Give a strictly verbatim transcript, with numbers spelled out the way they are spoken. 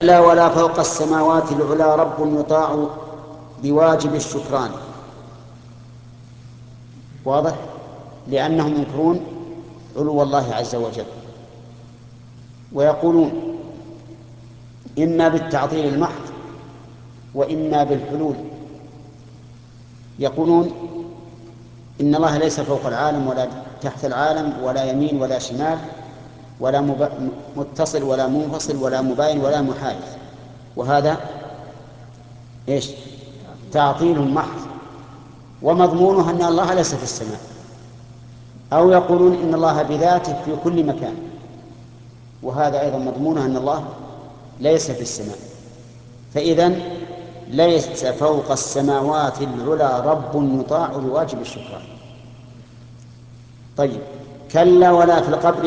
لا ولا فوق السماوات العلى رب يطاع بواجب الشكران. واضح؟ لأنهم ينكرون علو الله عز وجل، ويقولون إما بالتعطيل المحض وإما بالحلول. يقولون إن الله ليس فوق العالم ولا تحت العالم ولا يمين ولا شمال ولا مب... متصل ولا منفصل ولا مباين ولا محايد، وهذا إيش؟ تعطيل محض، ومضمونه أن الله ليس في السماء. أو يقولون إن الله بذاته في كل مكان، وهذا أيضا مضمونه أن الله ليس في السماء. فإذن ليس فوق السماوات العلى رب يطاع بواجب الشكران. طيب، كلا ولا في القبر